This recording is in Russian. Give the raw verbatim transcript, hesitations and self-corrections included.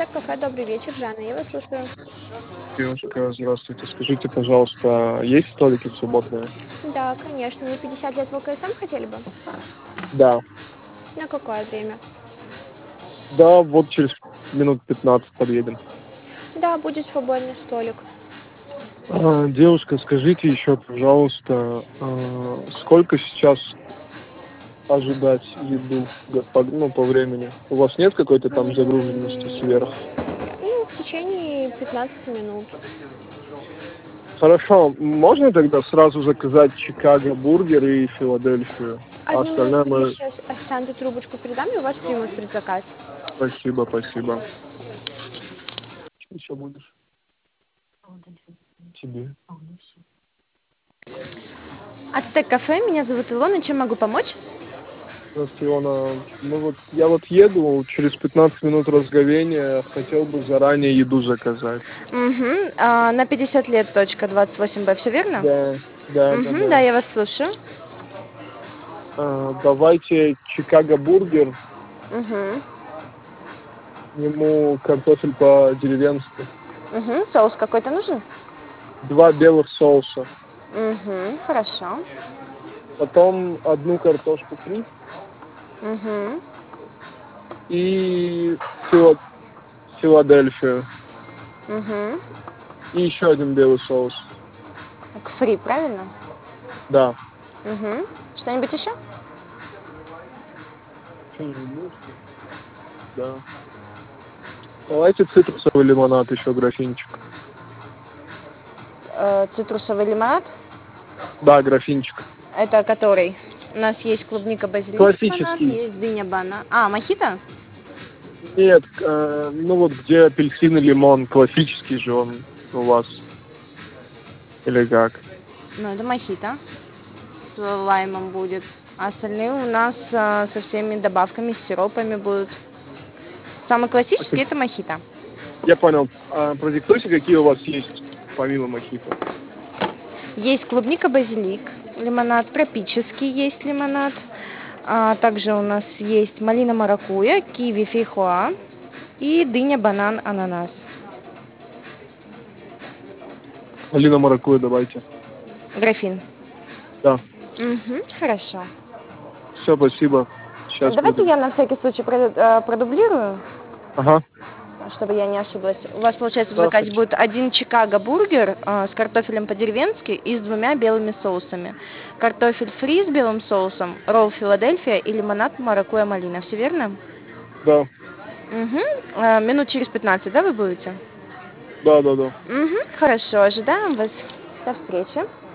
Ацтек-кафе, добрый вечер, Жанна, я вас слушаю. Девушка, здравствуйте. Скажите, пожалуйста, есть столики свободные? Да, конечно, вы пятьдесят лет в ЛКСМ хотели бы? Да. На какое время? Да, вот через минут пятнадцать подъедем. Да, будет свободный столик. А, девушка, скажите еще, пожалуйста, а, сколько сейчас ожидать еду г- по, ну, по времени? У вас нет какой-то там загруженности М, сверх? Ну, в течение пятнадцати минут. Хорошо, можно тогда сразу заказать Чикаго бургер и Филадельфию? А Одну остальное минутку, я мы... сейчас официанту трубочку передам, и у вас примут предзаказ. Спасибо, спасибо. Что еще будешь? Тебе. Ацтек-кафе, меня зовут Илона, чем могу помочь? Здравствуйте, Илона. Ну вот я вот еду, через пятнадцать минут разговения, хотел бы заранее еду заказать. Угу, а, на пятьдесят лет, точка, двадцать восемь Б, все верно? Да, да, да, Угу, да, да. я вас слушаю. А, давайте Чикаго бургер, Угу, к нему картофель по-деревенски, угу, соус какой-то нужен? два белых соуса, Угу, хорошо. потом одну картошку фри Угу, и фила- Филадельфию, угу. и еще один белый соус. Так, фри, правильно? Да. Угу. Что-нибудь еще? Что-нибудь? Да. Давайте цитрусовый лимонад, еще графинчик. Э, цитрусовый лимонад. Да, графинчик. Это который? У нас есть клубника, базилик лимонад, Классический. есть дыня, банан. А, мохито? Нет, э, ну вот где апельсин и лимон, классический же он у вас. Или как? Ну, это мохито. С лаймом будет. А остальные у нас а, со всеми добавками, с сиропами будут. Самый А как- классический это мохито. Я понял. А продиктуйте, какие у вас есть, помимо мохито. Есть клубника, базилик лимонад, тропический есть лимонад. А также у нас есть малина, маракуйя, киви, фейхоа и дыня, банан, ананас. Алина маракуйя давайте. Графин. Да. Угу, хорошо. Все, спасибо. Сейчас Давайте будем. я на всякий случай про- э, продублирую, Ага. чтобы я не ошиблась. У вас, получается, в заказе Здравствуйте. будет один Чикаго бургер э, с картофелем по-деревенски и с двумя белыми соусами. Картофель фри с белым соусом, ролл Филадельфия и лимонад маракуйя малина. Все верно? Да. Угу. Минут через пятнадцать, да, вы будете? Да, да, да. Угу. Хорошо, ожидаем вас. До встречи.